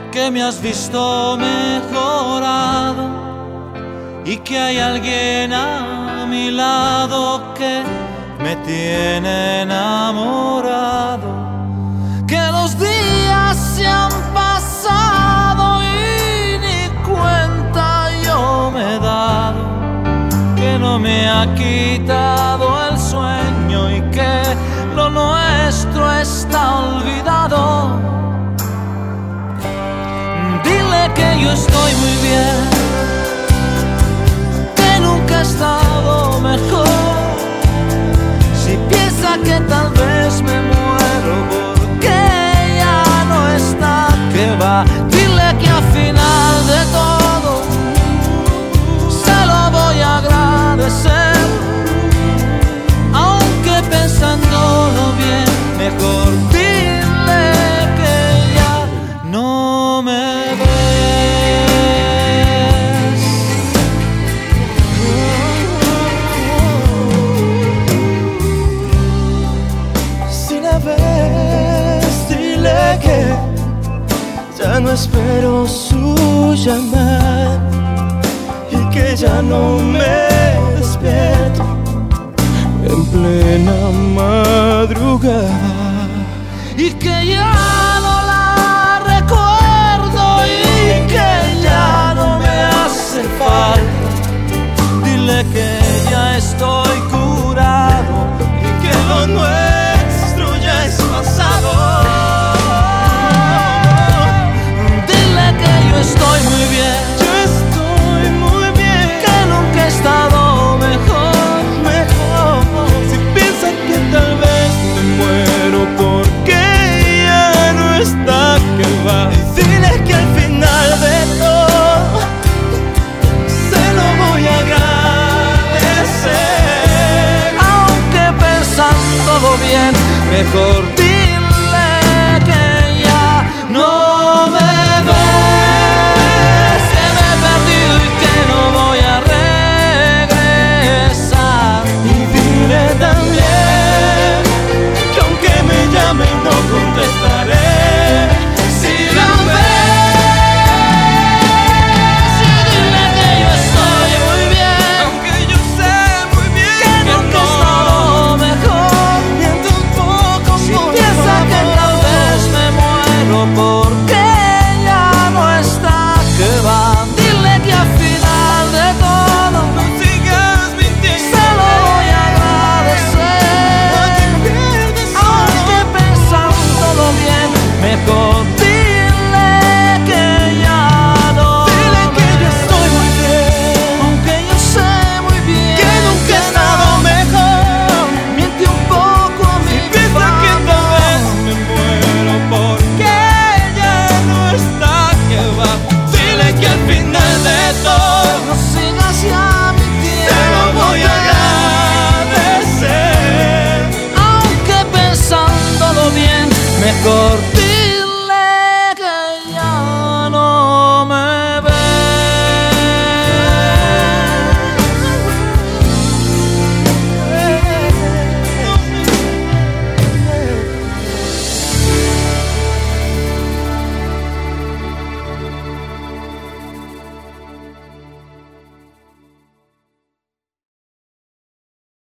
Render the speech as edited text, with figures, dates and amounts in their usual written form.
que me has visto mejorado y que hay alguien a mi lado que me tiene enamorado, que los días se han pasado y ni cuenta yo me he dado, que no me ha quitado el sueño y que lo nuestro está olvidado. Dile que yo estoy muy bien, que nunca he estado mejor. Si piensa que tal vez me muero porque ya no está, que va. Dile que al final de todo se lo voy a agradecer, aunque pensándolo bien, mejor dile que ya no me ves. Si la ves, dile que ya no espero su llamada y que ya no me despierto en plena madrugada, Y que ya no la recuerdo y que ya no me hace falta. Dile que ya estoy curado y que lo nuestro ya es pasado. Dile que yo estoy muy bien, yo estoy muy bien, que nunca he estado mejor. Si piensa que tal vez me muero porque ya no está, que va. Dile que al final de todo se lo voy a agradecer, Aunque pensándolo bien, mejor dile que ya no me ves, que me he perdido y que no voy a regresar. y dile también que aunque me llame no contestaré. Si la ves, y dile que yo estoy muy bien, Aunque yo sé muy bien que nunca he estado mejor. miento un poco, Si por piensa que favor. tal vez me muero porque